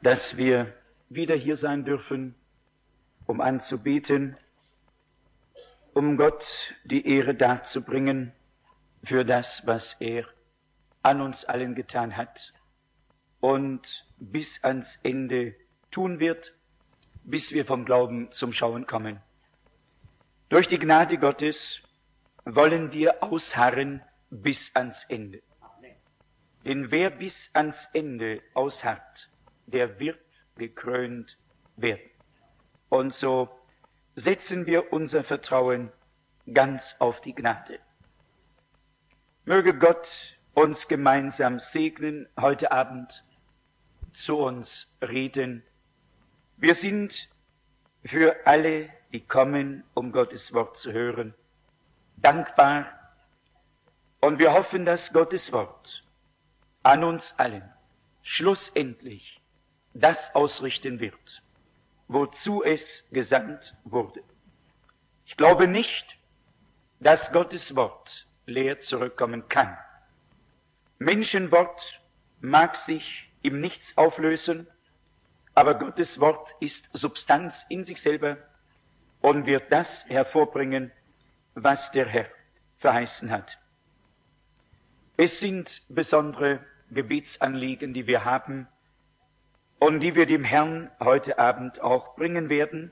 dass wir wieder hier sein dürfen, um anzubeten, um Gott die Ehre darzubringen für das, was er an uns allen getan hat und bis ans Ende tun wird, bis wir vom Glauben zum Schauen kommen. Durch die Gnade Gottes wollen wir ausharren bis ans Ende. Denn wer bis ans Ende ausharrt, der wird gekrönt werden. Und so setzen wir unser Vertrauen ganz auf die Gnade. Möge Gott uns gemeinsam segnen, heute Abend zu uns reden. Wir sind für alle, die kommen, um Gottes Wort zu hören, dankbar. Und wir hoffen, dass Gottes Wort an uns allen schlussendlich das ausrichten wird, wozu es gesandt wurde. Ich glaube nicht, dass Gottes Wort leer zurückkommen kann. Menschenwort mag sich im Nichts auflösen, aber Gottes Wort ist Substanz in sich selber und wird das hervorbringen, was der Herr verheißen hat. Es sind besondere Gebetsanliegen, die wir haben und die wir dem Herrn heute Abend auch bringen werden.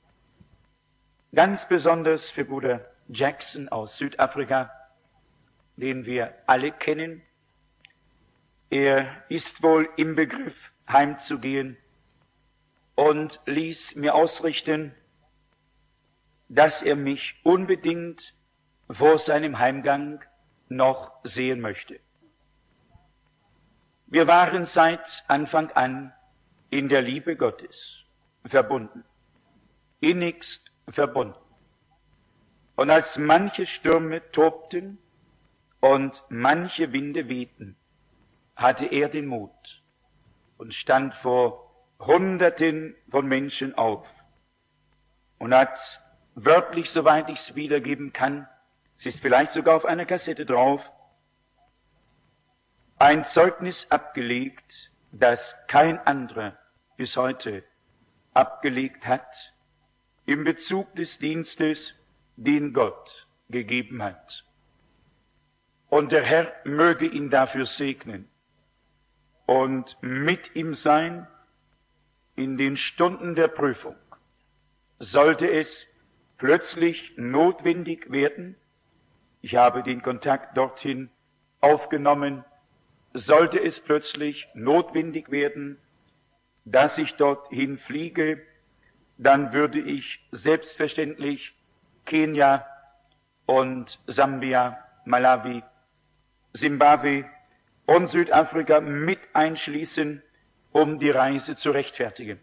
Ganz besonders für Bruder Jackson aus Südafrika, den wir alle kennen. Er ist wohl im Begriff, heimzugehen und ließ mir ausrichten, dass er mich unbedingt vor seinem Heimgang noch sehen möchte. Wir waren seit Anfang an in der Liebe Gottes verbunden, innigst verbunden. Und als manche Stürme tobten und manche Winde wehten, hatte er den Mut und stand vor Hunderten von Menschen auf und hat wörtlich, soweit ich es wiedergeben kann, es ist vielleicht sogar auf einer Kassette drauf, ein Zeugnis abgelegt, das kein anderer bis heute abgelegt hat, im Bezug des Dienstes, den Gott gegeben hat. Und der Herr möge ihn dafür segnen und mit ihm sein in den Stunden der Prüfung. Sollte es plötzlich notwendig werden, ich habe den Kontakt dorthin aufgenommen, sollte es plötzlich notwendig werden, dass ich dorthin fliege, dann würde ich selbstverständlich Kenia und Sambia, Malawi, Zimbabwe und Südafrika mit einschließen, um die Reise zu rechtfertigen.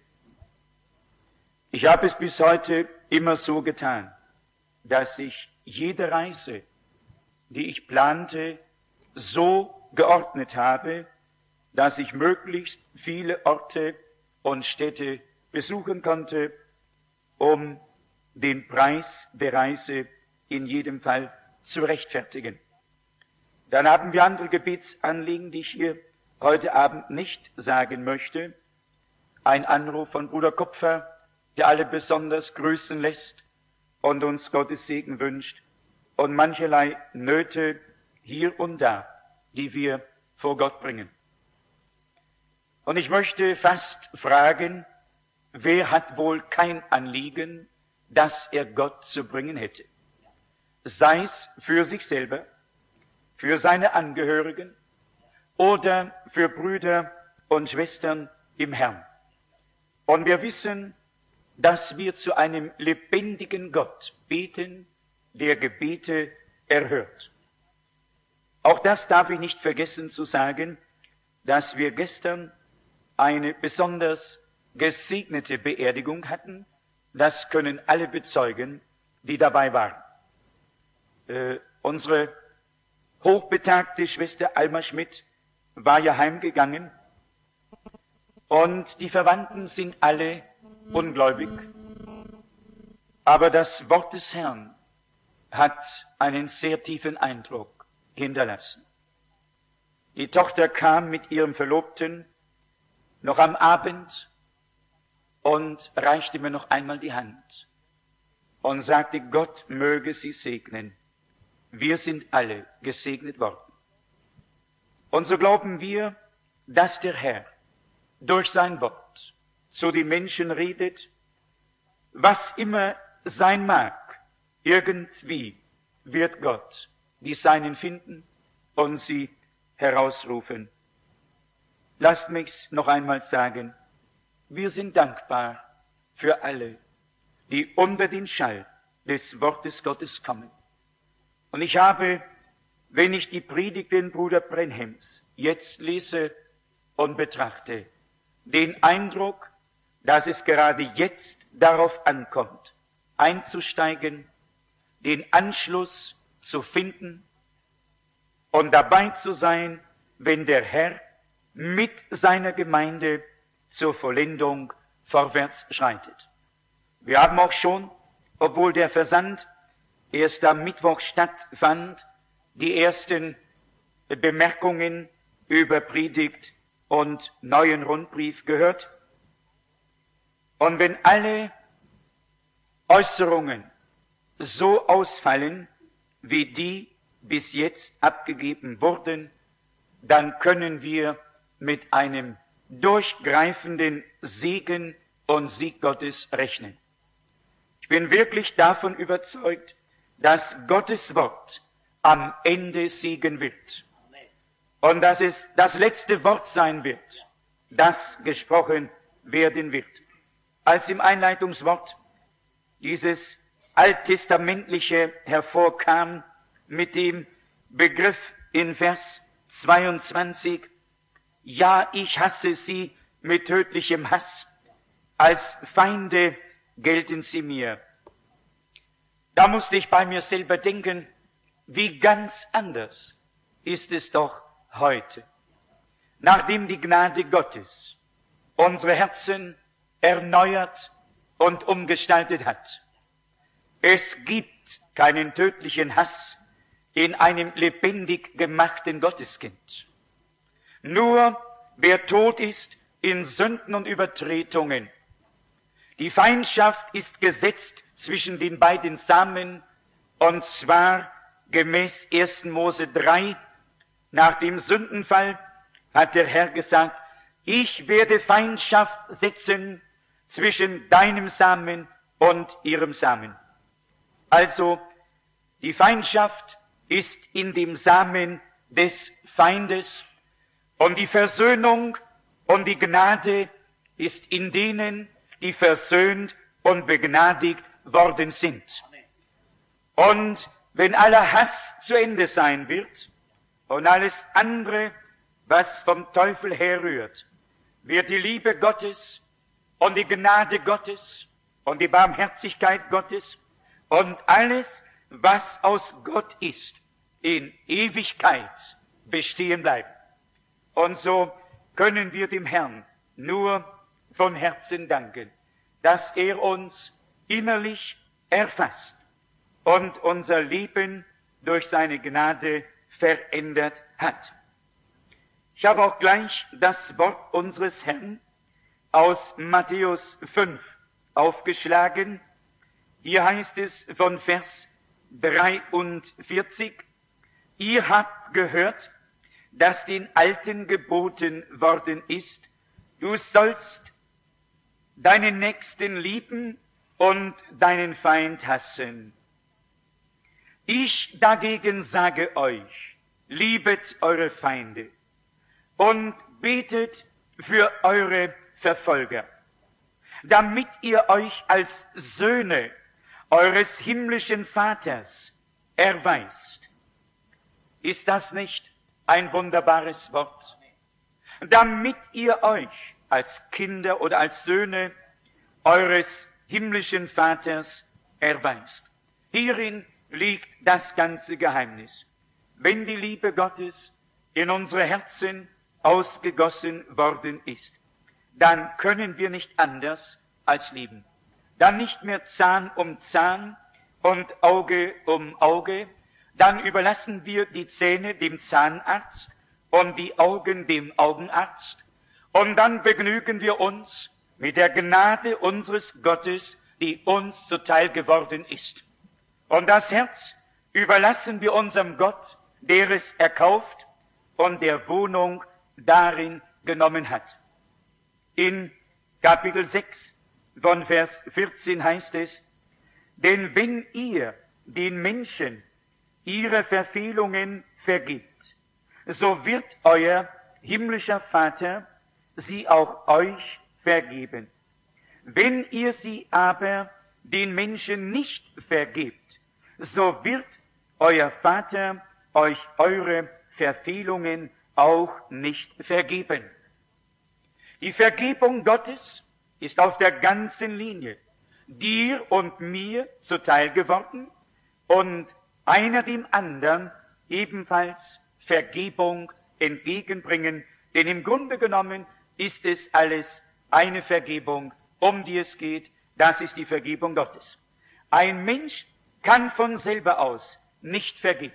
Ich habe es bis heute immer so getan, dass ich jede Reise, die ich plante, so geordnet habe, dass ich möglichst viele Orte und Städte besuchen konnte, um den Preis der Reise in jedem Fall zu rechtfertigen. Dann haben wir andere Gebetsanliegen, die ich hier heute Abend nicht sagen möchte. Ein Anruf von Bruder Kupfer, der alle besonders grüßen lässt und uns Gottes Segen wünscht, und mancherlei Nöte hier und da, die wir vor Gott bringen. Und ich möchte fast fragen, wer hat wohl kein Anliegen, das er Gott zu bringen hätte? Sei es für sich selber, für seine Angehörigen oder für Brüder und Schwestern im Herrn. Und wir wissen, dass wir zu einem lebendigen Gott beten, der Gebete erhört. Auch das darf ich nicht vergessen zu sagen, dass wir gestern eine besonders gesegnete Beerdigung hatten. Das können alle bezeugen, die dabei waren. Unsere hochbetagte Schwester Alma Schmidt war ja heimgegangen und die Verwandten sind alle ungläubig. Aber das Wort des Herrn hat einen sehr tiefen Eindruck hinterlassen. Die Tochter kam mit ihrem Verlobten noch am Abend und reichte mir noch einmal die Hand und sagte, Gott möge Sie segnen. Wir sind alle gesegnet worden. Und so glauben wir, dass der Herr durch sein Wort zu den Menschen redet, was immer sein mag. Irgendwie wird Gott die Seinen finden und sie herausrufen. Lasst mich noch einmal sagen, wir sind dankbar für alle, die unter den Schall des Wortes Gottes kommen. Und ich habe, wenn ich die Predigten Bruder Brenhems jetzt lese und betrachte, den Eindruck, dass es gerade jetzt darauf ankommt, einzusteigen, den Anschluss zu finden und dabei zu sein, wenn der Herr mit seiner Gemeinde zur Vollendung vorwärts schreitet. Wir haben auch schon, obwohl der Versand erst am Mittwoch stattfand, die ersten Bemerkungen über Predigt und neuen Rundbrief gehört. Und wenn alle Äußerungen so ausfallen, wie die bis jetzt abgegeben wurden, dann können wir mit einem durchgreifenden Segen und Sieg Gottes rechnen. Ich bin wirklich davon überzeugt, dass Gottes Wort am Ende siegen wird. Und dass es das letzte Wort sein wird, das gesprochen werden wird. Als im Einleitungswort dieses alttestamentliche hervorkam mit dem Begriff in Vers 22, ja, ich hasse sie mit tödlichem Hass, als Feinde gelten sie mir. Da musste ich bei mir selber denken, wie ganz anders ist es doch heute. Nachdem die Gnade Gottes unsere Herzen erneuert und umgestaltet hat. Es gibt keinen tödlichen Hass in einem lebendig gemachten Gotteskind. Nur wer tot ist in Sünden und Übertretungen. Die Feindschaft ist gesetzt zwischen den beiden Samen, und zwar gemäß 1. Mose 3. Nach dem Sündenfall hat der Herr gesagt, ich werde Feindschaft setzen zwischen deinem Samen und ihrem Samen. Also, die Feindschaft ist in dem Samen des Feindes und die Versöhnung und die Gnade ist in denen, die versöhnt und begnadigt worden sind. Und wenn aller Hass zu Ende sein wird und alles andere, was vom Teufel herrührt, wird die Liebe Gottes und die Gnade Gottes und die Barmherzigkeit Gottes und alles, was aus Gott ist, in Ewigkeit bestehen bleiben. Und so können wir dem Herrn nur von Herzen danken, dass er uns innerlich erfasst und unser Leben durch seine Gnade verändert hat. Ich habe auch gleich das Wort unseres Herrn aus Matthäus 5 aufgeschlagen. Hier heißt es von Vers 43, ihr habt gehört, dass den Alten geboten worden ist, du sollst deinen Nächsten lieben und deinen Feind hassen. Ich dagegen sage euch, liebet eure Feinde und betet für eure Verfolger, damit ihr euch als Söhne eures himmlischen Vaters erweist. Ist das nicht ein wunderbares Wort? Damit ihr euch als Kinder oder als Söhne eures himmlischen Vaters erweist. Hierin liegt das ganze Geheimnis. Wenn die Liebe Gottes in unsere Herzen ausgegossen worden ist, dann können wir nicht anders als lieben. Dann nicht mehr Zahn um Zahn und Auge um Auge, dann überlassen wir die Zähne dem Zahnarzt und die Augen dem Augenarzt Und dann begnügen wir uns mit der Gnade unseres Gottes, die uns zuteil geworden ist. Und das Herz überlassen wir unserem Gott, der es erkauft und der Wohnung darin genommen hat. In Kapitel 6 von Vers 14 heißt es: Denn wenn ihr den Menschen ihre Verfehlungen vergibt, so wird euer himmlischer Vater sie auch euch vergeben. Wenn ihr sie aber den Menschen nicht vergebt, so wird euer Vater euch eure Verfehlungen auch nicht vergeben. Die Vergebung Gottes ist auf der ganzen Linie dir und mir zuteil geworden und einer dem anderen ebenfalls Vergebung entgegenbringen, denn im Grunde genommen ist es alles eine Vergebung, um die es geht. Das ist die Vergebung Gottes. Ein Mensch kann von selber aus nicht vergeben.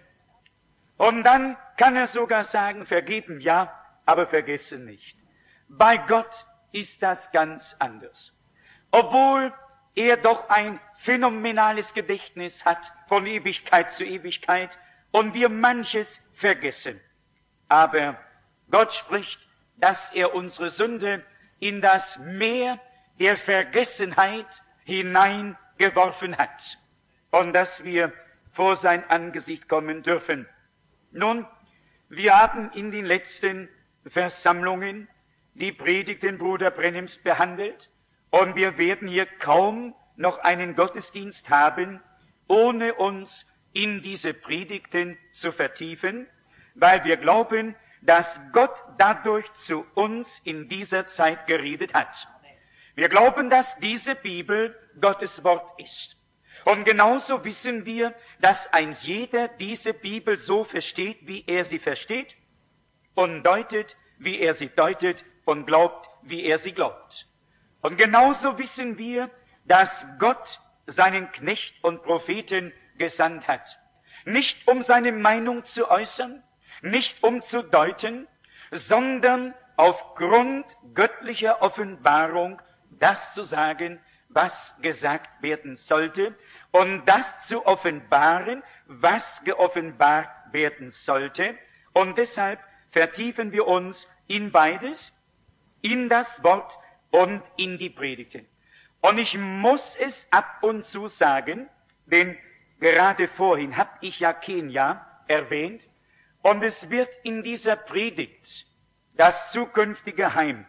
Und dann kann er sogar sagen, vergeben ja, aber vergessen nicht. Bei Gott ist das ganz anders. Obwohl er doch ein phänomenales Gedächtnis hat von Ewigkeit zu Ewigkeit und wir manches vergessen. Aber Gott spricht, dass er unsere Sünde in das Meer der Vergessenheit hineingeworfen hat und dass wir vor sein Angesicht kommen dürfen. Nun, wir haben in den letzten Versammlungen die Predigten Bruder Brennims behandelt und wir werden hier kaum noch einen Gottesdienst haben, ohne uns in diese Predigten zu vertiefen, weil wir glauben, dass Gott dadurch zu uns in dieser Zeit geredet hat. Wir glauben, dass diese Bibel Gottes Wort ist. Und genauso wissen wir, dass ein jeder diese Bibel so versteht, wie er sie versteht, und deutet, wie er sie deutet, und glaubt, wie er sie glaubt. Und genauso wissen wir, dass Gott seinen Knecht und Propheten gesandt hat. Nicht um seine Meinung zu äußern, nicht um zu deuten, sondern aufgrund göttlicher Offenbarung das zu sagen, was gesagt werden sollte, und das zu offenbaren, was geoffenbart werden sollte. Und deshalb vertiefen wir uns in beides, in das Wort und in die Predigten. Und ich muss es ab und zu sagen, denn gerade vorhin habe ich ja Kenia erwähnt, und es wird in dieser Predigt, das zukünftige Heim,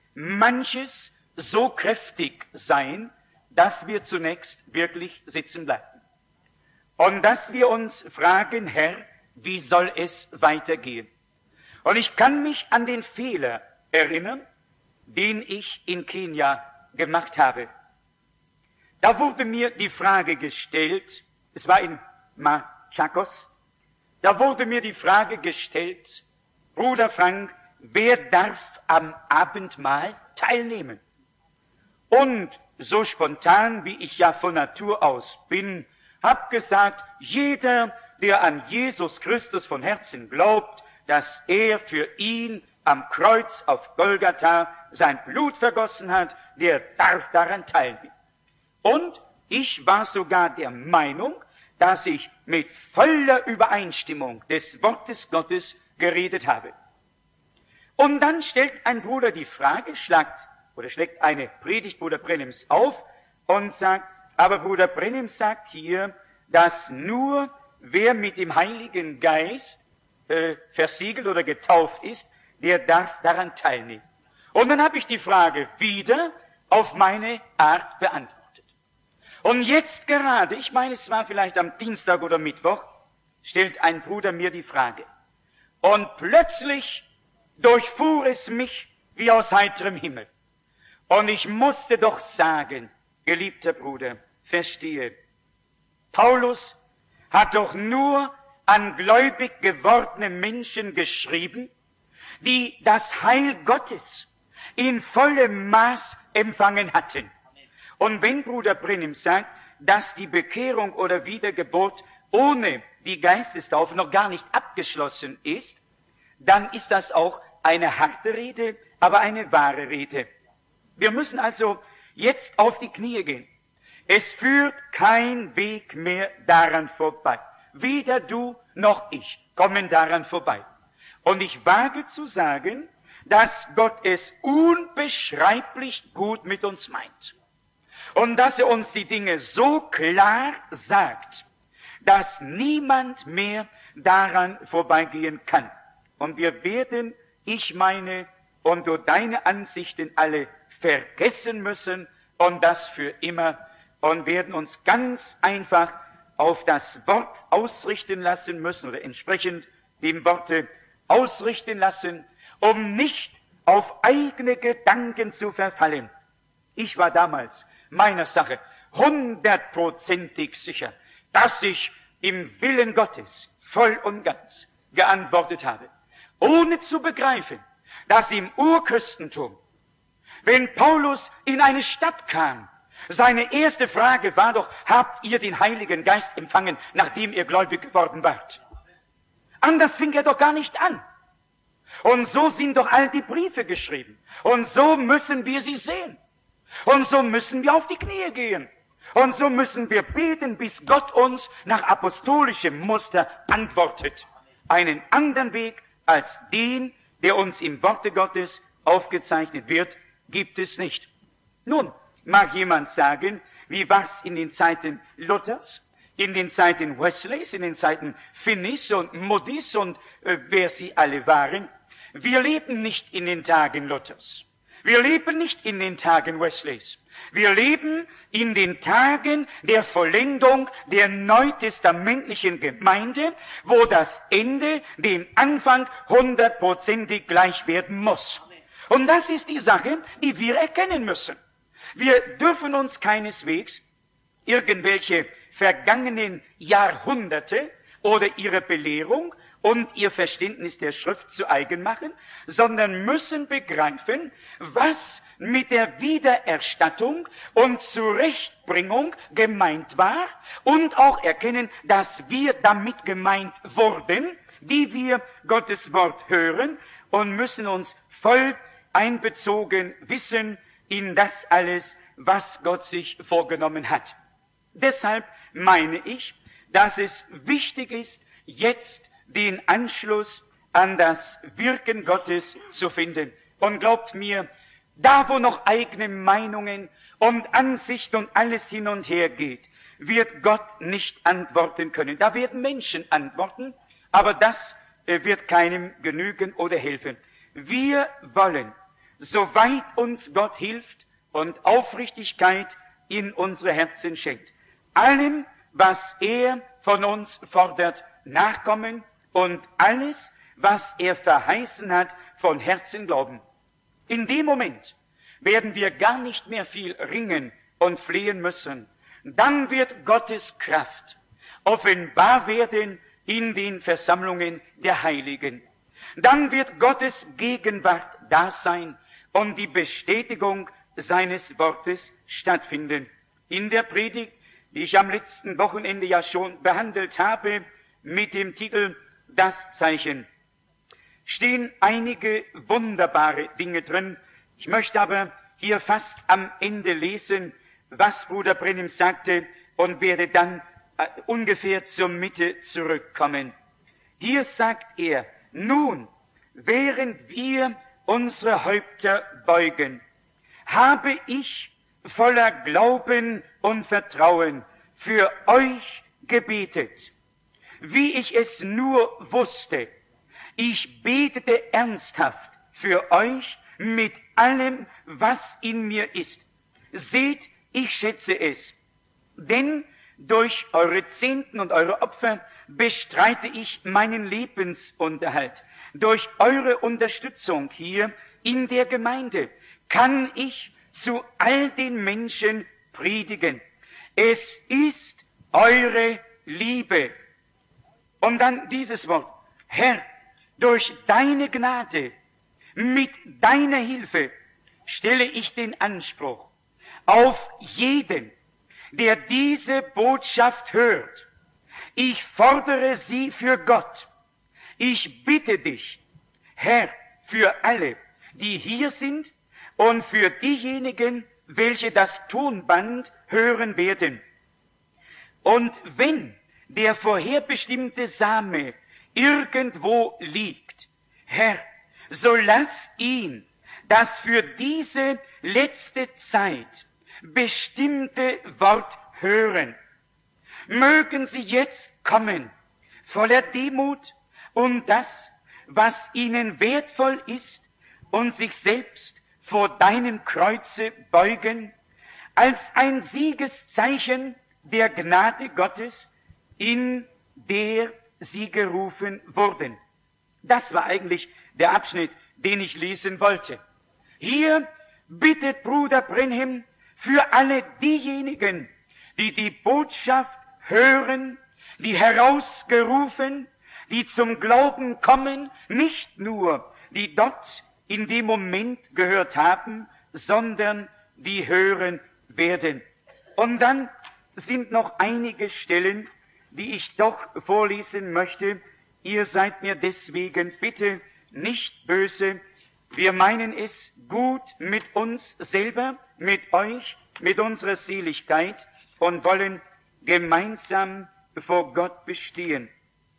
manches so kräftig sein, dass wir zunächst wirklich sitzen bleiben. Und dass wir uns fragen, Herr, wie soll es weitergehen? Und ich kann mich an den Fehler erinnern, den ich in Kenia gemacht habe. Da wurde mir die Frage gestellt, es war in Machakos, da wurde mir die Frage gestellt, Bruder Frank, wer darf am Abendmahl teilnehmen? Und so spontan, wie ich ja von Natur aus bin, hab gesagt, jeder, der an Jesus Christus von Herzen glaubt, dass er für ihn am Kreuz auf Golgatha sein Blut vergossen hat, der darf daran teilnehmen. Und ich war sogar der Meinung, dass ich mit voller Übereinstimmung des Wortes Gottes geredet habe. Und dann stellt ein Bruder die Frage, schlägt eine Predigt Bruder Brennims auf und sagt, aber Bruder Brennim sagt hier, dass nur wer mit dem Heiligen Geist versiegelt oder getauft ist, der darf daran teilnehmen. Und dann habe ich die Frage wieder auf meine Art beantwortet. Und jetzt gerade, ich meine, es war vielleicht am Dienstag oder Mittwoch, stellt ein Bruder mir die Frage. Und plötzlich durchfuhr es mich wie aus heiterem Himmel. Und ich musste doch sagen, geliebter Bruder, verstehe, Paulus hat doch nur an gläubig gewordene Menschen geschrieben, die das Heil Gottes in vollem Maß empfangen hatten. Und wenn Bruder Brennim sagt, dass die Bekehrung oder Wiedergeburt ohne die Geistestaufe noch gar nicht abgeschlossen ist, dann ist das auch eine harte Rede, aber eine wahre Rede. Wir müssen also jetzt auf die Knie gehen. Es führt kein Weg mehr daran vorbei. Weder du noch ich kommen daran vorbei. Und ich wage zu sagen, dass Gott es unbeschreiblich gut mit uns meint. Und dass er uns die Dinge so klar sagt, dass niemand mehr daran vorbeigehen kann. Und wir werden, ich meine, und du deine Ansichten alle vergessen müssen, und das für immer, und werden uns ganz einfach auf das Wort ausrichten lassen müssen, oder entsprechend dem Worte ausrichten lassen, um nicht auf eigene Gedanken zu verfallen. Ich war damals meiner Sache 100%ig sicher, dass ich im Willen Gottes voll und ganz geantwortet habe, ohne zu begreifen, dass im Urchristentum, wenn Paulus in eine Stadt kam, seine erste Frage war doch: Habt ihr den Heiligen Geist empfangen, nachdem ihr gläubig geworden wart? Anders fing er doch gar nicht an. Und so sind doch all die Briefe geschrieben. Und so müssen wir sie sehen. Und so müssen wir auf die Knie gehen. Und so müssen wir beten, bis Gott uns nach apostolischem Muster antwortet. Einen anderen Weg als den, der uns im Worte Gottes aufgezeichnet wird, gibt es nicht. Nun, mag jemand sagen, wie war's in den Zeiten Luthers, in den Zeiten Wesleys, in den Zeiten Finneys und Moodys und wer sie alle waren? Wir leben nicht in den Tagen Luthers. Wir leben nicht in den Tagen Wesleys. Wir leben in den Tagen der Vollendung der neutestamentlichen Gemeinde, wo das Ende dem Anfang 100%ig gleich werden muss. Und das ist die Sache, die wir erkennen müssen. Wir dürfen uns keineswegs irgendwelche vergangenen Jahrhunderte oder ihre Belehrung und ihr Verständnis der Schrift zu eigen machen, sondern müssen begreifen, was mit der Wiedererstattung und Zurechtbringung gemeint war und auch erkennen, dass wir damit gemeint wurden, die wir Gottes Wort hören, und müssen uns voll einbezogen wissen in das alles, was Gott sich vorgenommen hat. Deshalb meine ich, dass es wichtig ist, jetzt den Anschluss an das Wirken Gottes zu finden. Und glaubt mir, da wo noch eigene Meinungen und Ansichten und alles hin und her geht, wird Gott nicht antworten können. Da werden Menschen antworten, aber das wird keinem genügen oder helfen. Wir wollen, soweit uns Gott hilft und Aufrichtigkeit in unsere Herzen schenkt, allem, was er von uns fordert, nachkommen und alles, was er verheißen hat, von Herzen glauben. In dem Moment werden wir gar nicht mehr viel ringen und flehen müssen. Dann wird Gottes Kraft offenbar werden in den Versammlungen der Heiligen. Dann wird Gottes Gegenwart da sein und die Bestätigung seines Wortes stattfinden. In der Predigt, die ich am letzten Wochenende ja schon behandelt habe, mit dem Titel Das Zeichen, stehen einige wunderbare Dinge drin. Ich möchte aber hier fast am Ende lesen, was Bruder Branham sagte, und werde dann ungefähr zur Mitte zurückkommen. Hier sagt er: Nun, während wir unsere Häupter beugen, habe ich voller Glauben und Vertrauen für euch gebetet, wie ich es nur wusste. Ich betete ernsthaft für euch mit allem, was in mir ist. Seht, ich schätze es, denn durch eure Zehnten und eure Opfer bestreite ich meinen Lebensunterhalt. Durch eure Unterstützung hier in der Gemeinde kann ich zu all den Menschen predigen. Es ist eure Liebe. Und dann dieses Wort: Herr, durch deine Gnade, mit deiner Hilfe stelle ich den Anspruch auf jeden, der diese Botschaft hört. Ich fordere sie für Gott. Ich bitte dich, Herr, für alle, die hier sind und für diejenigen, welche das Tonband hören werden. Und wenn der vorherbestimmte Same irgendwo liegt, Herr, so lass ihn das für diese letzte Zeit bestimmte Wort hören. Mögen sie jetzt kommen, voller Demut und das, was ihnen wertvoll ist, und sich selbst vor deinem Kreuze beugen, als ein Siegeszeichen der Gnade Gottes, in der sie gerufen wurden. Das war eigentlich der Abschnitt, den ich lesen wollte. Hier bittet Bruder Branham für alle diejenigen, die die Botschaft hören, die herausgerufen, die zum Glauben kommen, nicht nur die dort in dem Moment gehört haben, sondern die hören werden. Und dann sind noch einige Stellen, die ich doch vorlesen möchte. Ihr seid mir deswegen bitte nicht böse. Wir meinen es gut mit uns selber, mit euch, mit unserer Seligkeit und wollen gemeinsam vor Gott bestehen.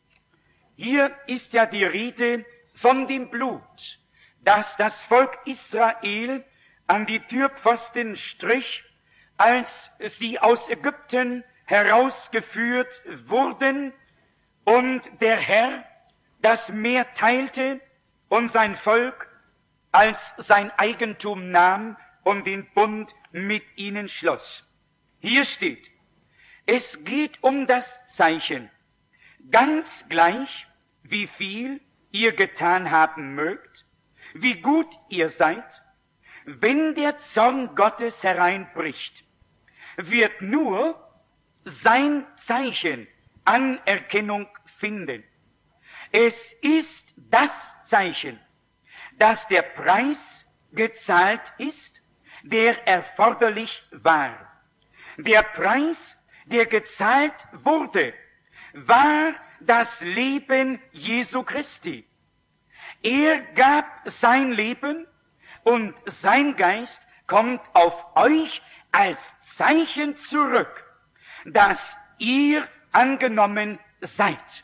Hier ist ja die Rede von dem Blut, das das Volk Israel an die Türpfosten strich, als sie aus Ägypten herausgeführt wurden und der Herr das Meer teilte und sein Volk als sein Eigentum nahm und den Bund mit ihnen schloss. Hier steht, es geht um das Zeichen, ganz gleich, wie viel ihr getan haben mögt, wie gut ihr seid, wenn der Zorn Gottes hereinbricht, wird nur sein Zeichen Anerkennung finden. Es ist das Zeichen, dass der Preis gezahlt ist, der erforderlich war. Der Preis, der gezahlt wurde, war das Leben Jesu Christi. Er gab sein Leben und sein Geist kommt auf euch als Zeichen zurück, dass ihr angenommen seid.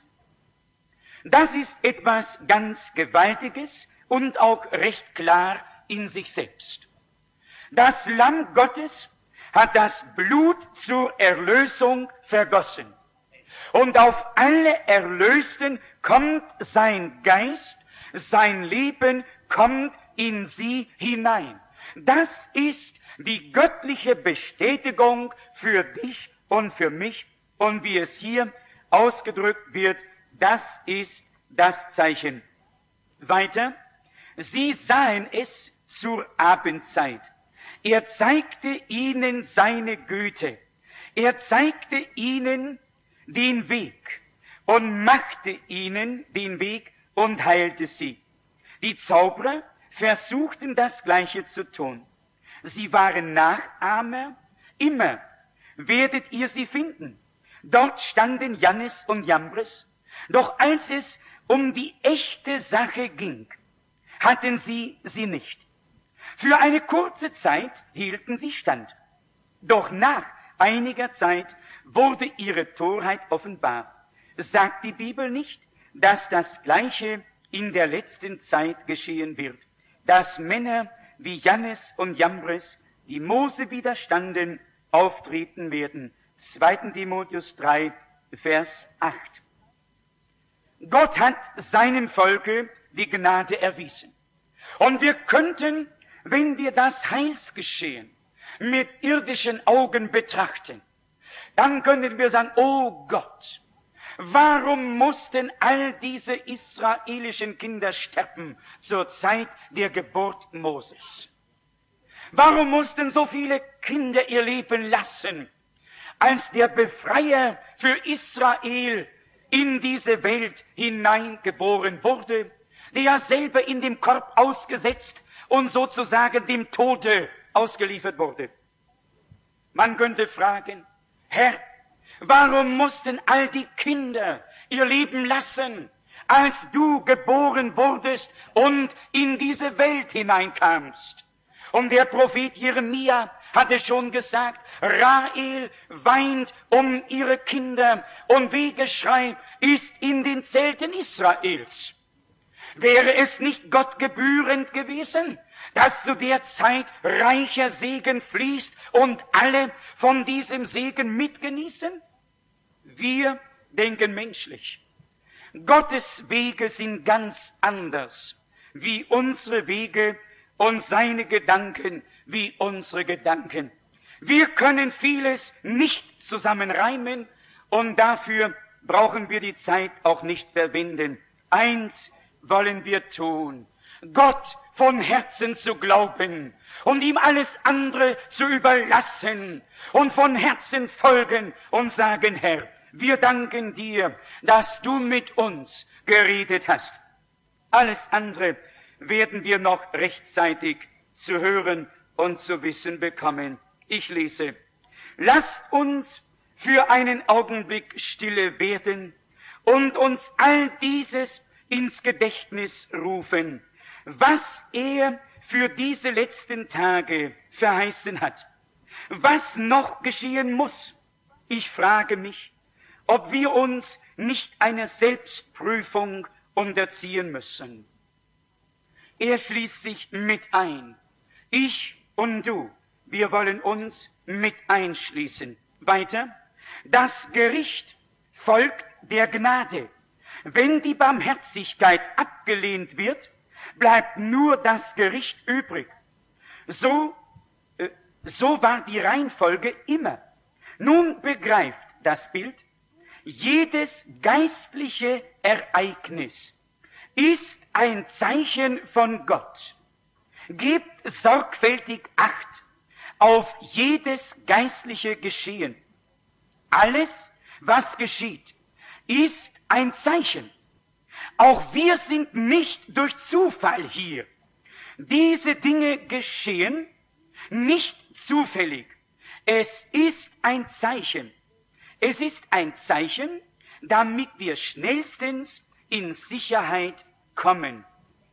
Das ist etwas ganz Gewaltiges und auch recht klar in sich selbst. Das Lamm Gottes hat das Blut zur Erlösung vergossen. Und auf alle Erlösten kommt sein Geist, sein Leben kommt in sie hinein. Das ist die göttliche Bestätigung für dich und für mich. Und wie es hier ausgedrückt wird, das ist das Zeichen. Weiter, sie sahen es zur Abendzeit. Er zeigte ihnen seine Güte. Er zeigte ihnen den Weg und machte ihnen den Weg und heilte sie. Die Zauberer versuchten das Gleiche zu tun. Sie waren Nachahmer, immer werdet ihr sie finden. Dort standen Jannes und Jambres, doch als es um die echte Sache ging, hatten sie nicht. Für eine kurze Zeit hielten sie stand, doch nach einiger Zeit wurde ihre Torheit offenbar. Sagt die Bibel nicht, dass das Gleiche in der letzten Zeit geschehen wird, dass Männer wie Jannes und Jambres, die Mose widerstanden, auftreten werden. 2. Timotheus 3, Vers 8. Gott hat seinem Volke die Gnade erwiesen. Und wir könnten, wenn wir das Heilsgeschehen mit irdischen Augen betrachten, dann könnten wir sagen, oh Gott, warum mussten all diese israelischen Kinder sterben zur Zeit der Geburt Moses? Warum mussten so viele Kinder ihr Leben lassen, als der Befreier für Israel in diese Welt hineingeboren wurde, der ja selber in dem Korb ausgesetzt und sozusagen dem Tode ausgeliefert wurde? Man könnte fragen, Herr, warum mussten all die Kinder ihr Leben lassen, als du geboren wurdest und in diese Welt hineinkamst. Und der Prophet Jeremia hatte schon gesagt, Rahel weint um ihre Kinder und Wehgeschrei ist in den Zelten Israels. Wäre es nicht Gott gebührend gewesen, dass zu der Zeit reicher Segen fließt und alle von diesem Segen mitgenießen? Wir denken menschlich. Gottes Wege sind ganz anders wie unsere Wege und seine Gedanken wie unsere Gedanken. Wir können vieles nicht zusammenreimen und dafür brauchen wir die Zeit auch nicht verwenden. Eins wollen wir tun, Gott von Herzen zu glauben und ihm alles andere zu überlassen und von Herzen folgen und sagen, Herr, wir danken dir, dass du mit uns geredet hast. Alles andere werden wir noch rechtzeitig zu hören und zu wissen bekommen. Ich lese, lasst uns für einen Augenblick stille werden und uns all dieses ins Gedächtnis rufen, was er für diese letzten Tage verheißen hat, was noch geschehen muss. Ich frage mich, ob wir uns nicht einer Selbstprüfung unterziehen müssen. Er schließt sich mit ein. Ich und du, wir wollen uns mit einschließen. Weiter, das Gericht folgt der Gnade. Wenn die Barmherzigkeit abgelehnt wird, bleibt nur das Gericht übrig. So war die Reihenfolge immer. Nun begreift das Bild, jedes geistliche Ereignis ist ein Zeichen von Gott. Gebt sorgfältig Acht auf jedes geistliche Geschehen. Alles, was geschieht, ist ein Zeichen. Auch wir sind nicht durch Zufall hier. Diese Dinge geschehen nicht zufällig. Es ist ein Zeichen. Es ist ein Zeichen, damit wir schnellstens in Sicherheit kommen.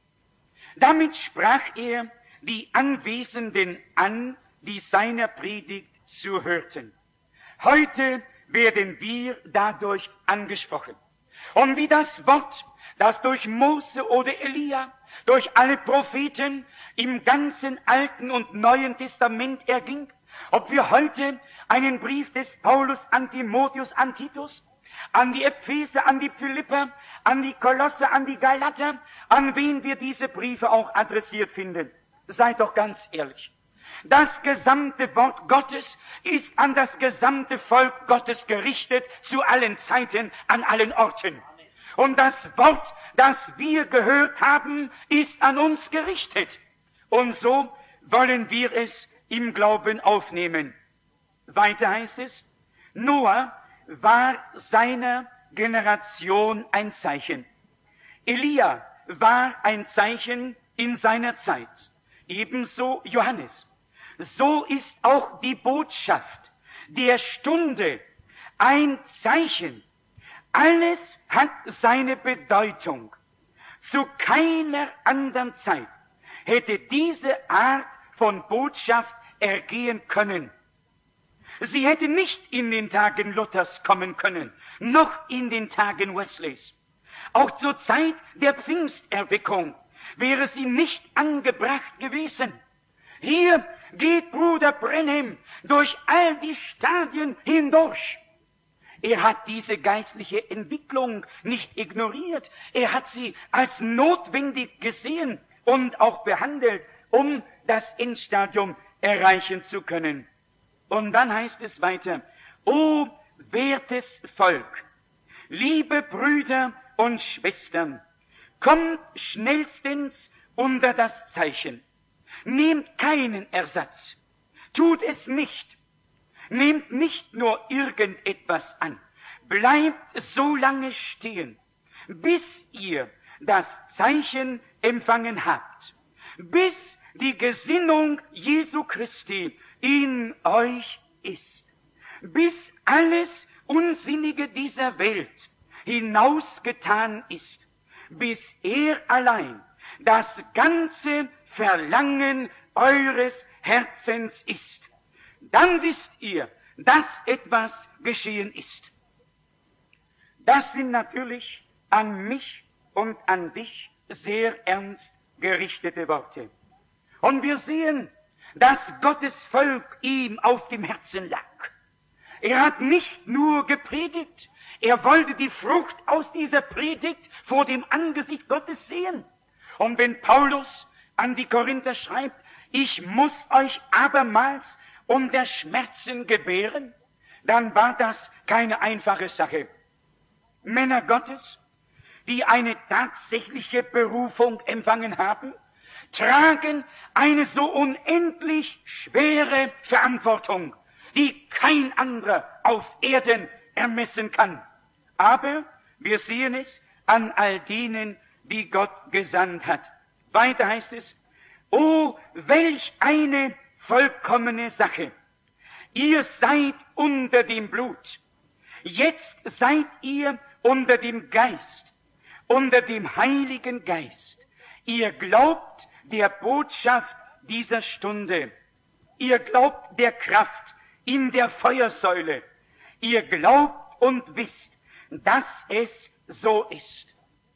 Damit sprach er die Anwesenden an, die seiner Predigt zuhörten. Heute werden wir dadurch angesprochen. Und wie das Wort, das durch Mose oder Elia, durch alle Propheten im ganzen Alten und Neuen Testament erging, ob wir heute einen Brief des Paulus an Timotheus, an Titus, an die Epheser, an die Philipper, an die Kolosser, an die Galater, an wen wir diese Briefe auch adressiert finden. Seid doch ganz ehrlich. Das gesamte Wort Gottes ist an das gesamte Volk Gottes gerichtet, zu allen Zeiten, an allen Orten. Und das Wort, das wir gehört haben, ist an uns gerichtet. Und so wollen wir es im Glauben aufnehmen. Weiter heißt es, Noah war seiner Generation ein Zeichen. Elia war ein Zeichen in seiner Zeit. Ebenso Johannes. So ist auch die Botschaft der Stunde ein Zeichen. Alles hat seine Bedeutung. Zu keiner anderen Zeit hätte diese Art von Botschaft ergehen können. Sie hätte nicht in den Tagen Luthers kommen können, noch in den Tagen Wesleys. Auch zur Zeit der Pfingsterweckung wäre sie nicht angebracht gewesen. Hier geht Bruder Branham durch all die Stadien hindurch. Er hat diese geistliche Entwicklung nicht ignoriert. Er hat sie als notwendig gesehen und auch behandelt, um das Endstadium erreichen zu können. Und dann heißt es weiter, O wertes Volk, liebe Brüder und Schwestern, kommt schnellstens unter das Zeichen. Nehmt keinen Ersatz. Tut es nicht. Nehmt nicht nur irgendetwas an. Bleibt so lange stehen, bis ihr das Zeichen empfangen habt. Bis die Gesinnung Jesu Christi in euch ist. Bis alles Unsinnige dieser Welt hinausgetan ist. bis er allein das ganze Verlangen eures Herzens ist. Dann wisst ihr, dass etwas geschehen ist. Das sind natürlich an mich und an dich sehr ernst gerichtete Worte. Und wir sehen, dass Gottes Volk ihm auf dem Herzen lag. Er hat nicht nur gepredigt, er wollte die Frucht aus dieser Predigt vor dem Angesicht Gottes sehen. Und wenn Paulus an die Korinther schreibt, ich muss euch abermals unter Schmerzen gebären, dann war das keine einfache Sache. Männer Gottes, die eine tatsächliche Berufung empfangen haben, tragen eine so unendlich schwere Verantwortung, die kein anderer auf Erden ermessen kann. Aber wir sehen es an all denen, die Gott gesandt hat. Weiter heißt es, oh, welch eine vollkommene Sache. Ihr seid unter dem Blut. Jetzt seid ihr unter dem Geist, unter dem Heiligen Geist. Ihr glaubt der Botschaft dieser Stunde. Ihr glaubt der Kraft in der Feuersäule. Ihr glaubt und wisst, dass es so ist.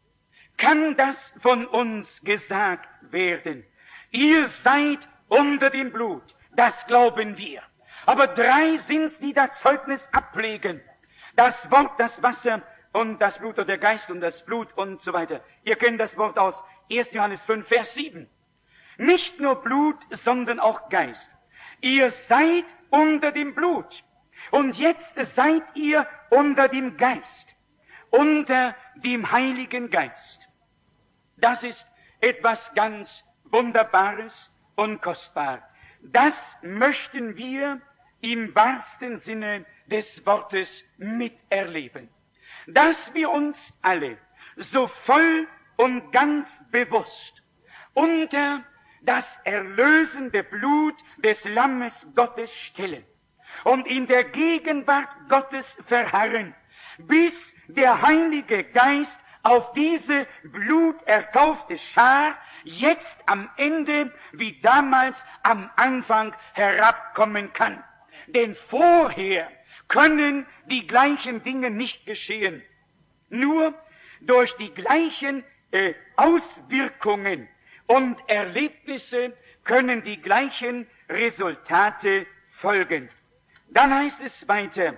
Kann das von uns gesagt werden? Ihr seid unter dem Blut. Das glauben wir. Aber 3 sind's, die da Zeugnis ablegen. Das Wort, das Wasser und das Blut oder der Geist und das Blut und so weiter. Ihr kennt das Wort aus 1. Johannes 5, Vers 7. Nicht nur Blut, sondern auch Geist. Ihr seid unter dem Blut. Und jetzt seid ihr unter dem Geist. Unter dem Heiligen Geist. Das ist etwas ganz Wunderbares und Kostbares. Das möchten wir im wahrsten Sinne des Wortes miterleben. Dass wir uns alle so voll und ganz bewusst unter das erlösende Blut des Lammes Gottes stellen und in der Gegenwart Gottes verharren, bis der Heilige Geist auf diese bluterkaufte Schar jetzt am Ende wie damals am Anfang herabkommen kann. Denn vorher können die gleichen Dinge nicht geschehen. Nur durch die gleichen Auswirkungen und Erlebnisse können die gleichen Resultate folgen. Dann heißt es weiter,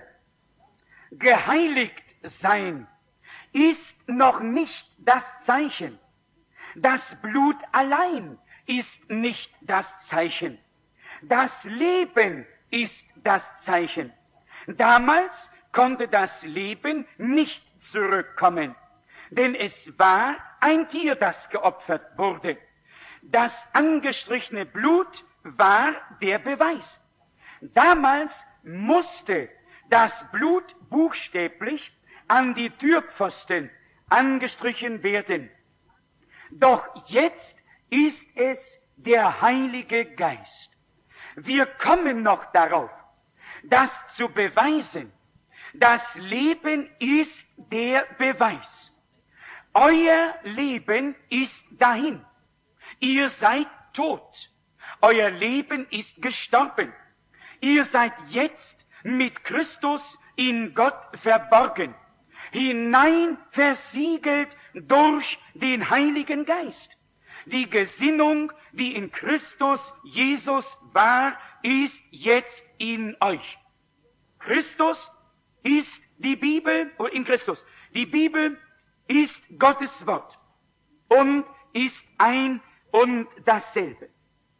geheiligt sein ist noch nicht das Zeichen. Das Blut allein ist nicht das Zeichen. Das Leben ist das Zeichen. Damals konnte das Leben nicht zurückkommen, denn es war ein Tier, das geopfert wurde. Das angestrichene Blut war der Beweis. Damals musste das Blut buchstäblich an die Türpfosten angestrichen werden. Doch jetzt ist es der Heilige Geist. Wir kommen noch darauf, das zu beweisen. Das Leben ist der Beweis. Euer Leben ist dahin. Ihr seid tot. Euer Leben ist gestorben. Ihr seid jetzt mit Christus in Gott verborgen, hinein versiegelt durch den Heiligen Geist. Die Gesinnung, die in Christus Jesus war, ist jetzt in euch. Christus ist die Bibel, oder in Christus. Die Bibel ist Gottes Wort und ist ein und dasselbe.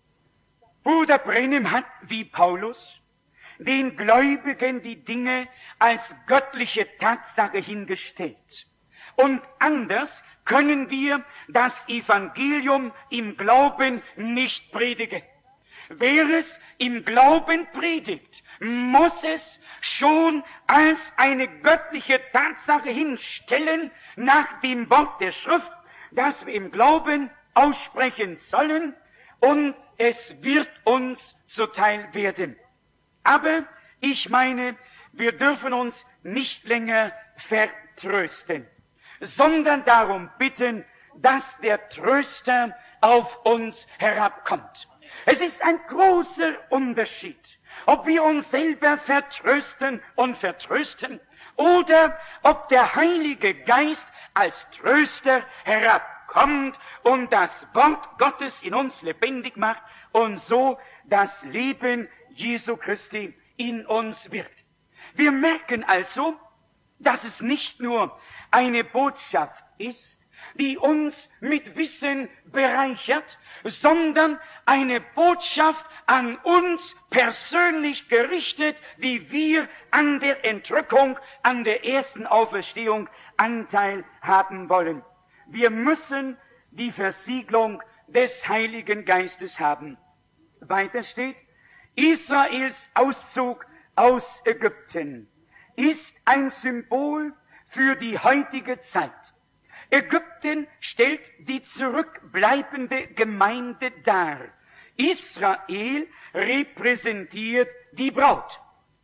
Bruder Branham hat, wie Paulus, den Gläubigen die Dinge als göttliche Tatsache hingestellt. Und anders können wir das Evangelium im Glauben nicht predigen. Wer es im Glauben predigt, muss es schon als eine göttliche Tatsache hinstellen, nach dem Wort der Schrift, das wir im Glauben aussprechen sollen, und es wird uns zuteil werden. Aber ich meine, wir dürfen uns nicht länger vertrösten, sondern darum bitten, dass der Tröster auf uns herabkommt. Es ist ein großer Unterschied, ob wir uns selber vertrösten und vertrösten oder ob der Heilige Geist als Tröster herabkommt und das Wort Gottes in uns lebendig macht und so das Leben Jesu Christi in uns wirkt. Wir merken also, dass es nicht nur eine Botschaft ist, die uns mit Wissen bereichert, sondern eine Botschaft an uns persönlich gerichtet, die wir an der Entrückung, an der ersten Auferstehung Anteil haben wollen. Wir müssen die Versiegelung des Heiligen Geistes haben. Weiter steht, Israels Auszug aus Ägypten ist ein Symbol für die heutige Zeit. Ägypten stellt die zurückbleibende Gemeinde dar. Israel repräsentiert die Braut.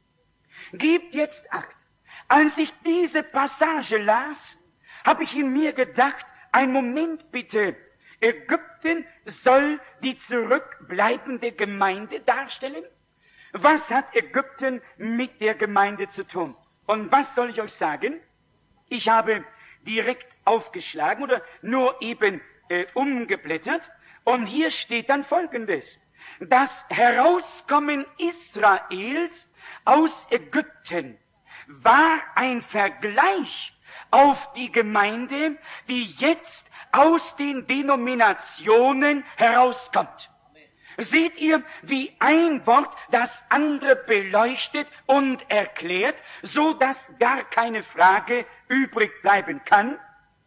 Gebt jetzt Acht. Als ich diese Passage las, habe ich in mir gedacht, ein Moment bitte, Ägypten soll die zurückbleibende Gemeinde darstellen? Was hat Ägypten mit der Gemeinde zu tun? Und was soll ich euch sagen? Ich habe direkt aufgeschlagen oder nur eben umgeblättert und hier steht dann Folgendes. Das Herauskommen Israels aus Ägypten war ein Vergleich auf die Gemeinde, die jetzt aus den Denominationen herauskommt. Seht ihr, wie ein Wort das andere beleuchtet und erklärt, so dass gar keine Frage übrig bleiben kann?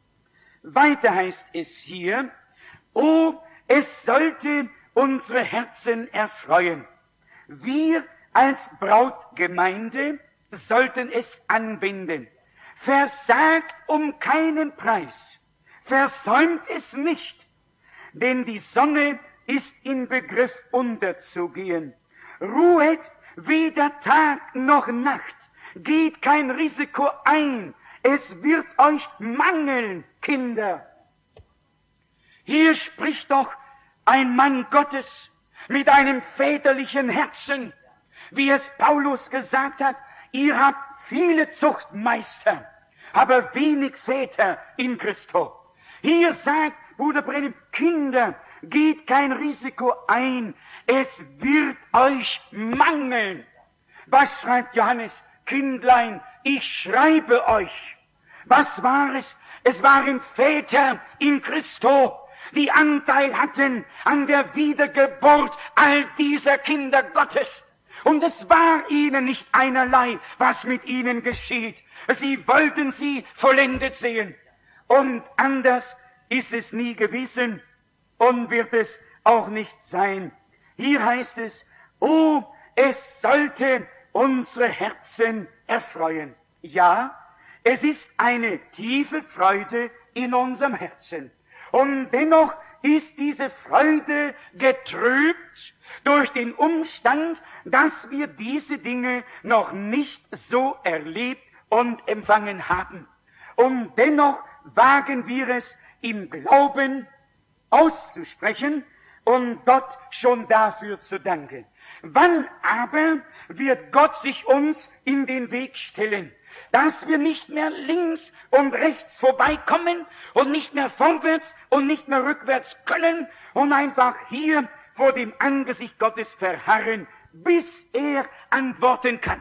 Weiter heißt es hier, oh, es sollte unsere Herzen erfreuen. Wir als Brautgemeinde sollten es anbinden. Versagt um keinen Preis, versäumt es nicht, denn die Sonne ist im Begriff unterzugehen. Ruhet weder Tag noch Nacht, geht kein Risiko ein, es wird euch mangeln, Kinder. Hier spricht doch ein Mann Gottes mit einem väterlichen Herzen, wie es Paulus gesagt hat, ihr habt viele Zuchtmeister, aber wenig Väter in Christo. Hier sagt Bruder Brennim, Kinder, geht kein Risiko ein, es wird euch mangeln. Was schreibt Johannes? Kindlein, ich schreibe euch. Was war es? Es waren Väter in Christo, die Anteil hatten an der Wiedergeburt all dieser Kinder Gottes. Und es war ihnen nicht einerlei, was mit ihnen geschieht. Sie wollten sie vollendet sehen. Und anders ist es nie gewesen und wird es auch nicht sein. Hier heißt es, oh, es sollte unsere Herzen erfreuen. Ja, es ist eine tiefe Freude in unserem Herzen. Und dennoch ist diese Freude getrübt durch den Umstand, dass wir diese Dinge noch nicht so erlebt und empfangen haben. Und dennoch wagen wir es im Glauben auszusprechen und Gott schon dafür zu danken. Wann aber wird Gott sich uns in den Weg stellen, dass wir nicht mehr links und rechts vorbeikommen und nicht mehr vorwärts und nicht mehr rückwärts können und einfach hier vor dem Angesicht Gottes verharren, bis er antworten kann.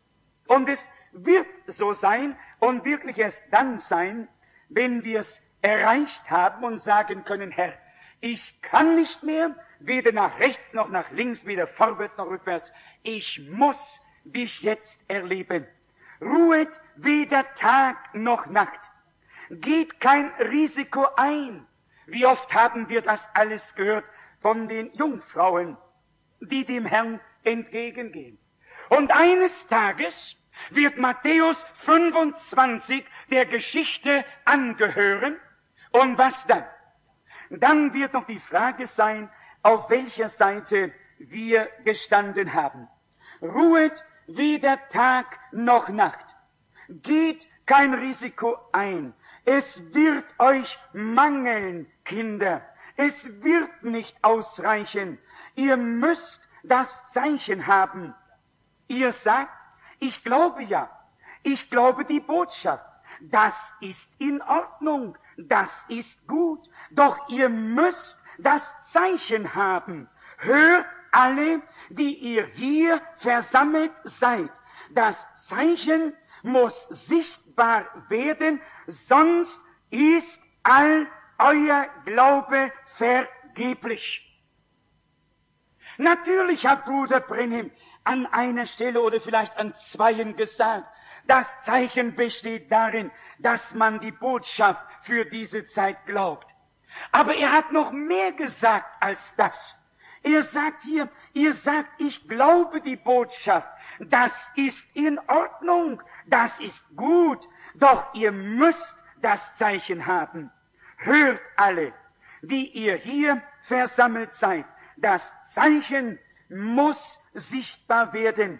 Und es wird so sein und wirklich erst dann sein, wenn wir es erreicht haben und sagen können, Herr, ich kann nicht mehr, weder nach rechts noch nach links, weder vorwärts noch rückwärts. Ich muss dich jetzt erleben. Ruhet weder Tag noch Nacht. Geht kein Risiko ein. Wie oft haben wir das alles gehört von den Jungfrauen, die dem Herrn entgegengehen. Und eines Tages wird Matthäus 25 der Geschichte angehören. Und was dann? Dann wird noch die Frage sein, auf welcher Seite wir gestanden haben. Ruhet weder Tag noch Nacht. Geht kein Risiko ein. Es wird euch mangeln, Kinder. Es wird nicht ausreichen. Ihr müsst das Zeichen haben. Ihr sagt, ich glaube ja. Ich glaube die Botschaft. Das ist in Ordnung. Das ist gut. Doch ihr müsst das Zeichen haben. Hört alle, die ihr hier versammelt seid. Das Zeichen muss sichtbar werden, sonst ist all euer Glaube vergeblich. Natürlich hat Bruder Branham an einer Stelle oder vielleicht an zweien gesagt, das Zeichen besteht darin, dass man die Botschaft für diese Zeit glaubt. Aber er hat noch mehr gesagt als das. Er sagt hier, ihr sagt, ich glaube die Botschaft. Das ist in Ordnung, das ist gut, doch ihr müsst das Zeichen haben. Hört alle, die ihr hier versammelt seid, das Zeichen muss sichtbar werden,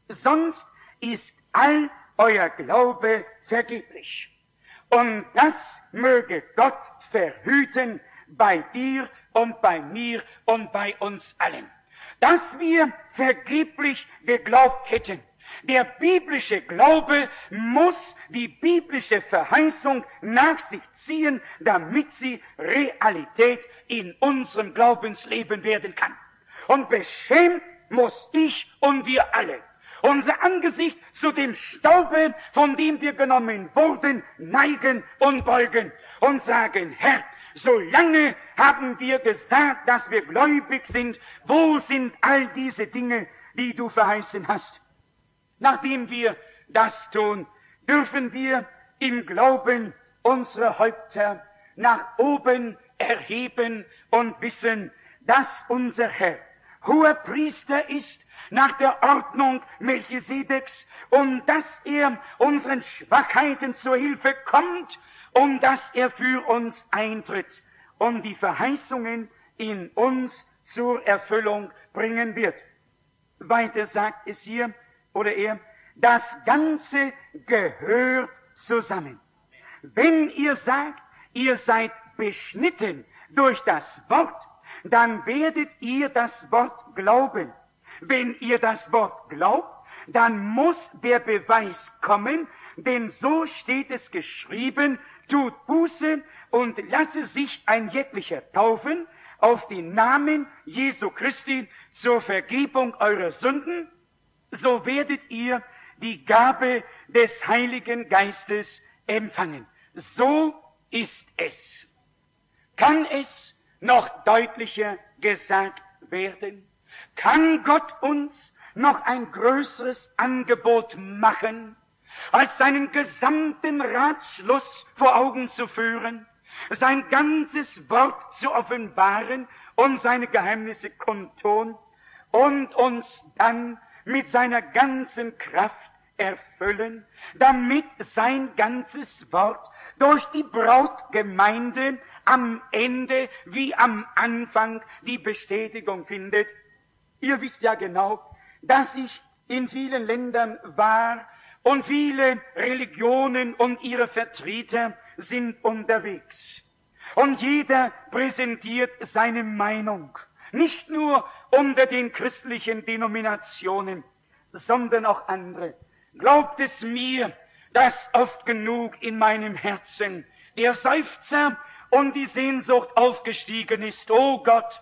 sonst ist all euer Glaube vergeblich. Und das möge Gott verhüten bei dir und bei mir und bei uns allen. Dass wir vergeblich geglaubt hätten. Der biblische Glaube muss die biblische Verheißung nach sich ziehen, damit sie Realität in unserem Glaubensleben werden kann. Und beschämt muss ich und wir alle unser Angesicht zu dem Staube, von dem wir genommen wurden, neigen und beugen und sagen, Herr, solange haben wir gesagt, dass wir gläubig sind. Wo sind all diese Dinge, die du verheißen hast? Nachdem wir das tun, dürfen wir im Glauben unsere Häupter nach oben erheben und wissen, dass unser Herr hoher Priester ist nach der Ordnung Melchisedeks und dass er unseren Schwachheiten zur Hilfe kommt und dass er für uns eintritt und die Verheißungen in uns zur Erfüllung bringen wird. Weiter sagt es hier, oder er, das Ganze gehört zusammen. Wenn ihr sagt, ihr seid beschnitten durch das Wort, dann werdet ihr das Wort glauben. Wenn ihr das Wort glaubt, dann muss der Beweis kommen, denn so steht es geschrieben, tut Buße und lasse sich ein jeglicher taufen auf den Namen Jesu Christi zur Vergebung eurer Sünden, so werdet ihr die Gabe des Heiligen Geistes empfangen. So ist es. Kann es noch deutlicher gesagt werden? Kann Gott uns noch ein größeres Angebot machen, als seinen gesamten Ratschluss vor Augen zu führen, sein ganzes Wort zu offenbaren und seine Geheimnisse kundtun und uns dann mit seiner ganzen Kraft erfüllen, damit sein ganzes Wort durch die Brautgemeinde am Ende wie am Anfang die Bestätigung findet. Ihr wisst ja genau, dass ich in vielen Ländern war und viele Religionen und ihre Vertreter sind unterwegs. Und jeder präsentiert seine Meinung, nicht nur unter den christlichen Denominationen, sondern auch andere. Glaubt es mir, dass oft genug in meinem Herzen der Seufzer und die Sehnsucht aufgestiegen ist. O Gott,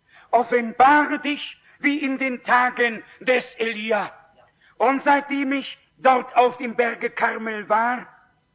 offenbare dich wie in den Tagen des Elia. Und seitdem ich dort auf dem Berge Karmel war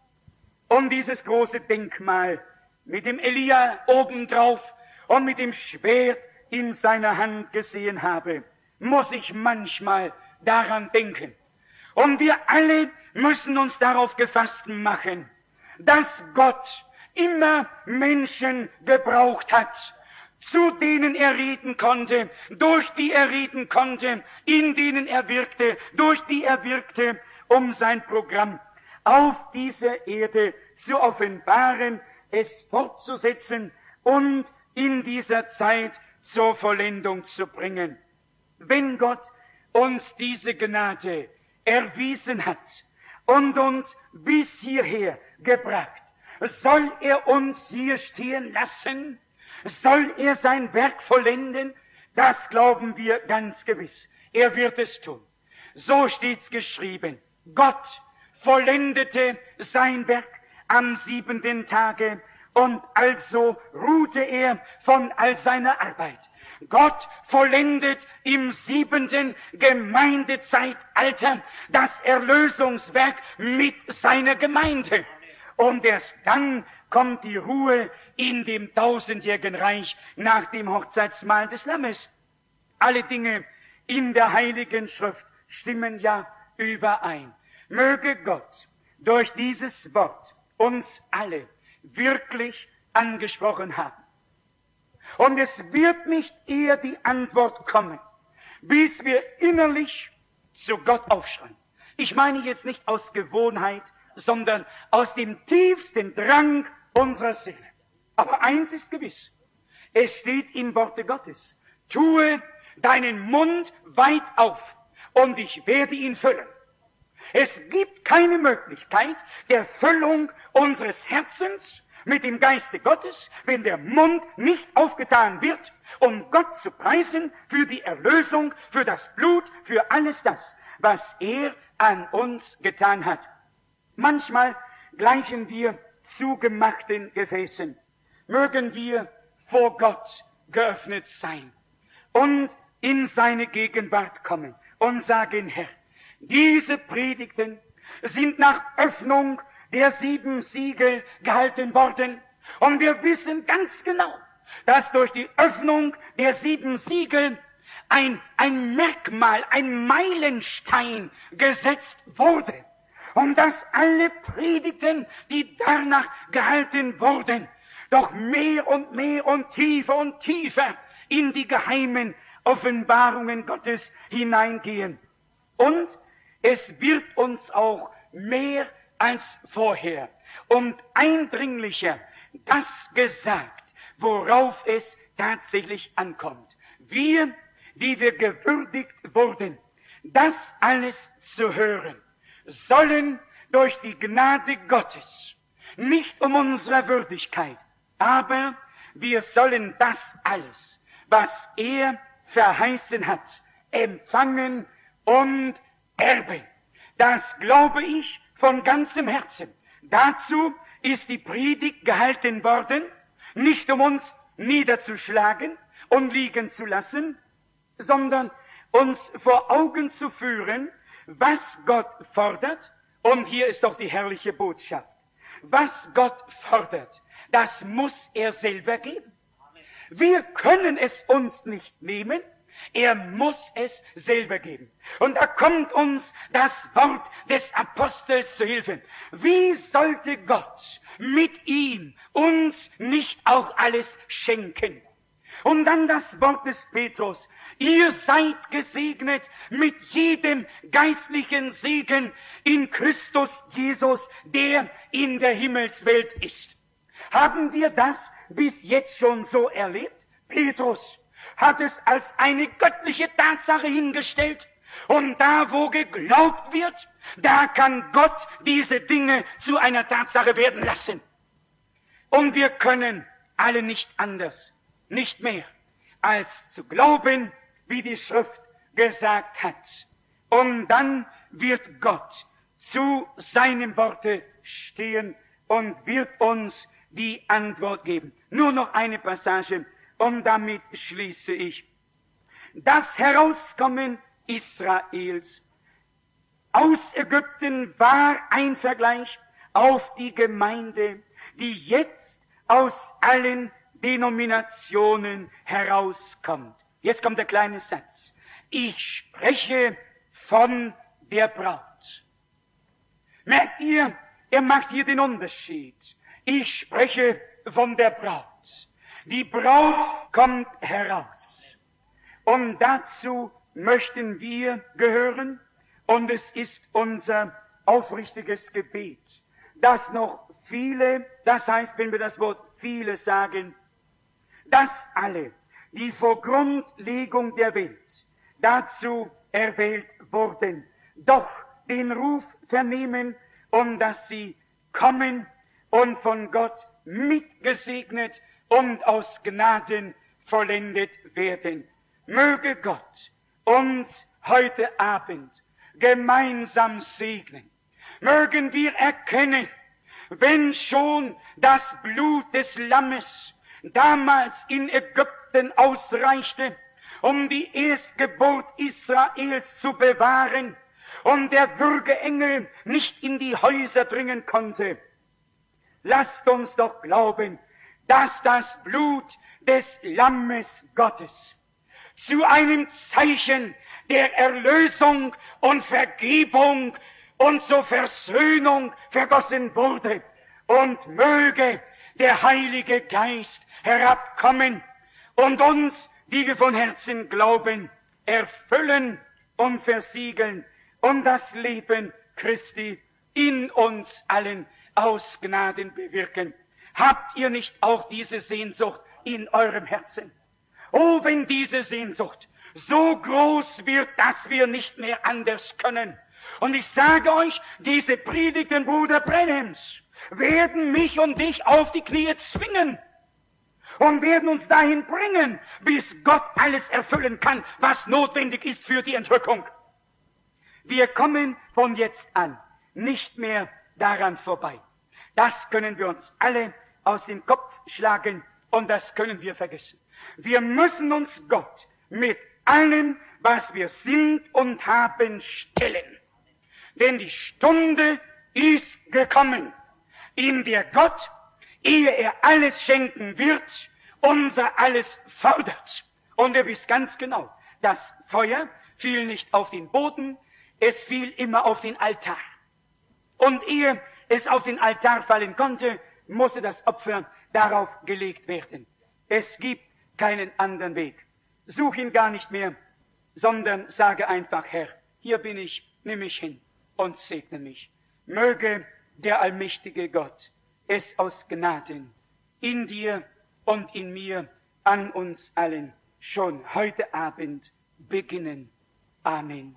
und dieses große Denkmal mit dem Elia obendrauf und mit dem Schwert in seiner Hand gesehen habe, muss ich manchmal daran denken. Und wir alle müssen uns darauf gefasst machen, dass Gott immer Menschen gebraucht hat, zu denen er reden konnte, durch die er reden konnte, in denen er wirkte, durch die er wirkte, um sein Programm auf dieser Erde zu offenbaren, es fortzusetzen und in dieser Zeit zur Vollendung zu bringen. Wenn Gott uns diese Gnade erwiesen hat und uns bis hierher gebracht, Soll er uns hier stehen lassen? Soll er sein Werk vollenden? Das glauben wir ganz gewiss. Er wird es tun. So steht's geschrieben. Gott vollendete sein Werk am 7. Tage und also ruhte er von all seiner Arbeit. Gott vollendet im 7. Gemeindezeitalter das Erlösungswerk mit seiner Gemeinde. Und erst dann kommt die Ruhe in dem 1000-jährigen Reich nach dem Hochzeitsmahl des Lammes. Alle Dinge in der Heiligen Schrift stimmen ja überein. Möge Gott durch dieses Wort uns alle wirklich angesprochen haben. Und es wird nicht eher die Antwort kommen, bis wir innerlich zu Gott aufschreien. Ich meine jetzt nicht aus Gewohnheit, sondern aus dem tiefsten Drang unserer Seele. Aber eins ist gewiss, es steht im Worte Gottes, tue deinen Mund weit auf und ich werde ihn füllen. Es gibt keine Möglichkeit der Füllung unseres Herzens mit dem Geiste Gottes, wenn der Mund nicht aufgetan wird, um Gott zu preisen für die Erlösung, für das Blut, für alles das, was er an uns getan hat. Manchmal gleichen wir zugemachten Gefäßen. Mögen wir vor Gott geöffnet sein und in seine Gegenwart kommen und sagen, Herr, diese Predigten sind nach Öffnung der 7 Siegel gehalten worden. Und wir wissen ganz genau, dass durch die Öffnung der 7 Siegel ein Merkmal, ein Meilenstein gesetzt wurde. Und dass alle Predigten, die danach gehalten wurden, doch mehr und tiefer in die geheimen Offenbarungen Gottes hineingehen. Und es wird uns auch mehr als vorher und eindringlicher das gesagt, worauf es tatsächlich ankommt. Wir, die wir gewürdigt wurden, das alles zu hören, sollen durch die Gnade Gottes, nicht um unserer Würdigkeit, aber wir sollen das alles, was er verheißen hat, empfangen und erben. Das glaube ich von ganzem Herzen. Dazu ist die Predigt gehalten worden, nicht um uns niederzuschlagen und liegen zu lassen, sondern uns vor Augen zu führen, was Gott fordert. Und hier ist doch die herrliche Botschaft. Was Gott fordert, das muss er selber geben. Wir können es uns nicht nehmen, er muss es selber geben. Und da kommt uns das Wort des Apostels zu Hilfe. Wie sollte Gott mit ihm uns nicht auch alles schenken? Und dann das Wort des Petrus. Ihr seid gesegnet mit jedem geistlichen Segen in Christus Jesus, der in der Himmelswelt ist. Haben wir das bis jetzt schon so erlebt? Petrus hat es als eine göttliche Tatsache hingestellt. Und da, wo geglaubt wird, da kann Gott diese Dinge zu einer Tatsache werden lassen. Und wir können alle nicht anders, nicht mehr, als zu glauben, wie die Schrift gesagt hat. Und dann wird Gott zu seinem Worte stehen und wird uns die Antwort geben. Nur noch eine Passage, und damit schließe ich. Das Herauskommen Israels aus Ägypten war ein Vergleich auf die Gemeinde, die jetzt aus allen Denominationen herauskommt. Jetzt kommt der kleine Satz. Ich spreche von der Braut. Merkt ihr, er macht hier den Unterschied. Ich spreche von der Braut. Die Braut kommt heraus. Und dazu möchten wir gehören. Und es ist unser aufrichtiges Gebet, dass noch viele, das heißt, wenn wir das Wort viele sagen, dass alle, die vor Grundlegung der Welt dazu erwählt wurden, doch den Ruf vernehmen und dass sie kommen und von Gott mitgesegnet und aus Gnaden vollendet werden. Möge Gott uns heute Abend gemeinsam segnen. Mögen wir erkennen, wenn schon das Blut des Lammes damals in Ägypten ausreichte, um die Erstgeburt Israels zu bewahren, und der Würgeengel nicht in die Häuser dringen konnte. Lasst uns doch glauben, dass das Blut des Lammes Gottes zu einem Zeichen der Erlösung und Vergebung und zur Versöhnung vergossen wurde. Und möge der Heilige Geist herabkommen und uns, die wir von Herzen glauben, erfüllen und versiegeln und das Leben Christi in uns allen aus Gnaden bewirken. Habt ihr nicht auch diese Sehnsucht in eurem Herzen? Oh, wenn diese Sehnsucht so groß wird, dass wir nicht mehr anders können. Und ich sage euch, diese Predigten Bruder Brenhems werden mich und dich auf die Knie zwingen und werden uns dahin bringen, bis Gott alles erfüllen kann, was notwendig ist für die Entrückung. Wir kommen von jetzt an nicht mehr daran vorbei. Das können wir uns alle aus dem Kopf schlagen und das können wir vergessen. Wir müssen uns Gott mit allem, was wir sind und haben, stellen. Denn die Stunde ist gekommen, in der Gott, ehe er alles schenken wird, unser alles fordert. Und ihr wisst ganz genau, das Feuer fiel nicht auf den Boden, es fiel immer auf den Altar. Und ehe es auf den Altar fallen konnte, musste das Opfer darauf gelegt werden. Es gibt keinen anderen Weg. Such ihn gar nicht mehr, sondern sage einfach, Herr, hier bin ich, nimm mich hin und segne mich. Möge der allmächtige Gott es aus Gnaden in dir und in mir an uns allen schon heute Abend beginnen. Amen.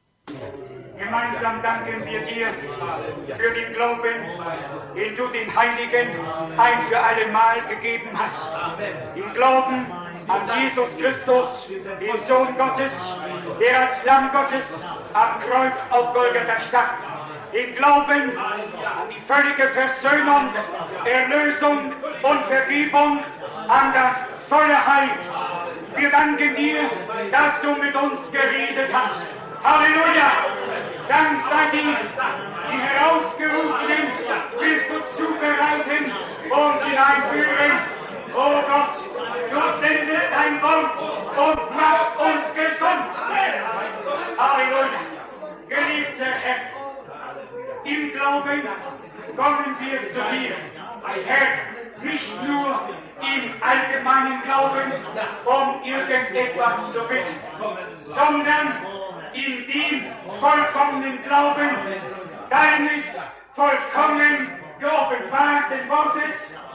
Gemeinsam danken wir dir für den Glauben, den du den Heiligen ein für alle Mal gegeben hast. Im Glauben an Jesus Christus, den Sohn Gottes, der als Lamm Gottes am Kreuz auf Golgatha starb. Den Glauben an die völlige Versöhnung, Erlösung und Vergebung, an das volle Heil. Wir danken dir, dass du mit uns geredet hast. Halleluja! Dank sei dir, die Herausgerufenen willst du zubereiten und hineinführen. Oh Gott, du sendest dein Wort und machst uns gesund. Halleluja! Geliebter Herr, im Glauben kommen wir zu dir. Herr, nicht nur im allgemeinen Glauben, um irgendetwas zu bitten, sondern in dem vollkommenen Glauben deines vollkommen geoffenbarten Wortes,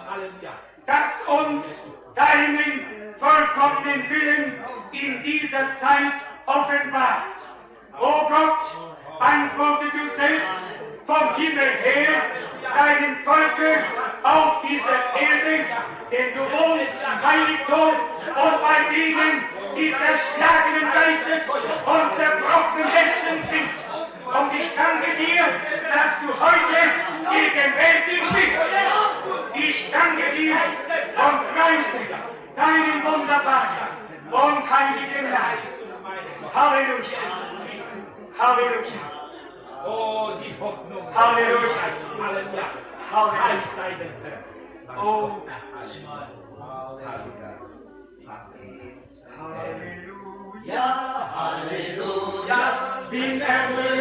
das uns deinen vollkommenen Willen in dieser Zeit offenbart. O Gott, antworte du selbst vom Himmel her deinem Volke auf dieser Erde, denn du wohnst im Heiligtum und bei denen, die zerschlagenen Geistes und zerbrochenen Herzens sind. Und ich danke dir, dass du heute gegenwärtig bist. Ich danke dir und preise deinen wunderbaren und heiligen Namen. Halleluja. Halleluja. Oh, die Hoffnung. Halleluja. Halleluja. Halleluja. Oh Gott. Halleluja. Halleluja. Bin erlöst.